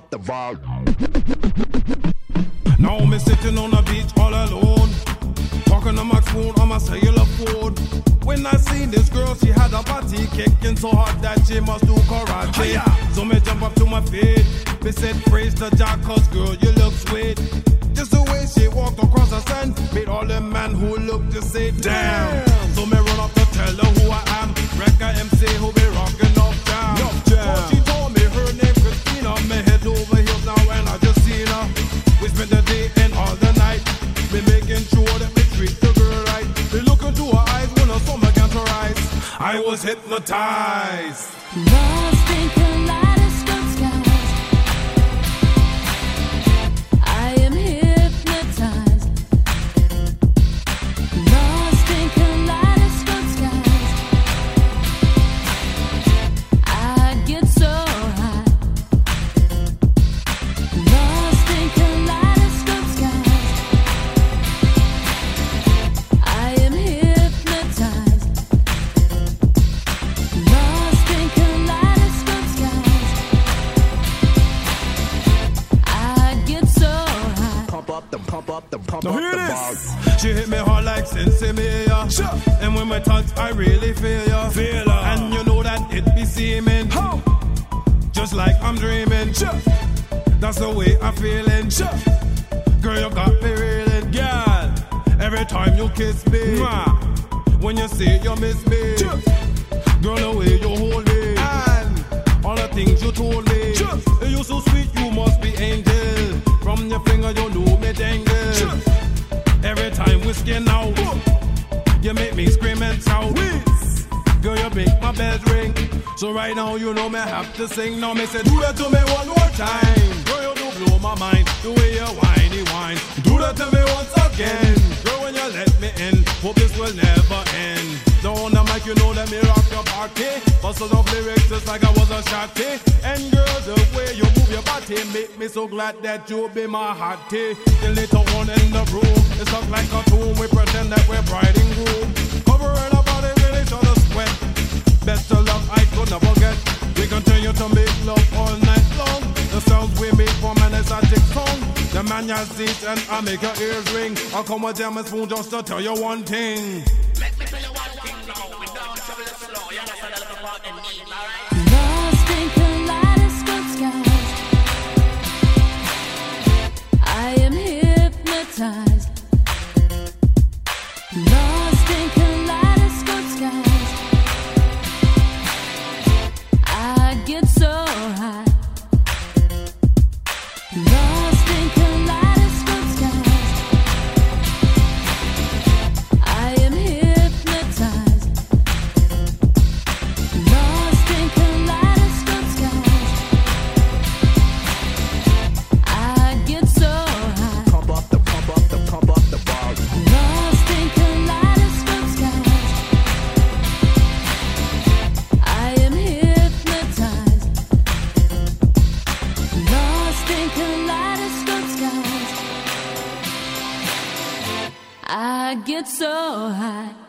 up the bar. Now me sitting on the beach all alone, talking on my phone on my cellular phone. When I seen this girl, she had a body kicking so hard that she must do karate. So me jump up to my feet, me said praise the Jah, cause girl you look sweet. Just the way she walked across the sand made all the man who looked to say damn. So me run up to tell her who I am, Rekka MC who be rocking up jam. So she told me her name Christina, me head over heels now when I just seen her. We spend the day and all the night, be making sure that we treat the girl right. We look into her eyes when her stomach can't rise. I was hypnotized, lost in kaleidoscope skies. I am hypnotized, lost in kaleidoscope skies. I get so high, lost in kaleidoscope skies. I am hypnotized, lost in kaleidoscope skies. I get so high. Pump up the now hear bar. this. She hit me hard like Sensei Mia, and when we touch I really feel ya. And you know that it be seeming just like I'm dreaming. That's the way I'm feeling. Girl, you got me reeling. Girl, every time you kiss me, when you say you miss me, girl, the way you hold me, and all the things you told me, you so sweet, you must be angel. From your finger you know me dangle. Every time we skin out, you make me scream and shout. Girl, you make my bells ring. So right now you know me have to sing. Now me say do that to me one more time. Girl, you do blow my mind, the way you whiny whine. Do that to me once again. Girl, when you let me in, hope this will never end. Down on the mic, you know that me rock your party. Bustle up lyrics just like I was a shotty. And girl, the way you move your body make me so glad that you be my hottie. The little one in the room, it's up like a tomb. We pretend that we're bride and groom, covering our body with each other's sweat. Better love I could never get. We continue to make love all night long. The sounds we make from an exotic song. The man you sit and I make your ears ring. I'll come with jam and spoon just to tell you one thing. Let me tell you one thing now. We don't travel it slow. You understand a little part in me, alright? Lost in kaleidoscope skies. I am hypnotized, lost in kaleidoscope skies. I get so high, lost in kaleidoscope skies. I am hypnotized, lost in kaleidoscope skies. I get so high, Pump up the bar. lost in kaleidoscope skies. I am hypnotized, lost in kaleidoscope skies. I get so high.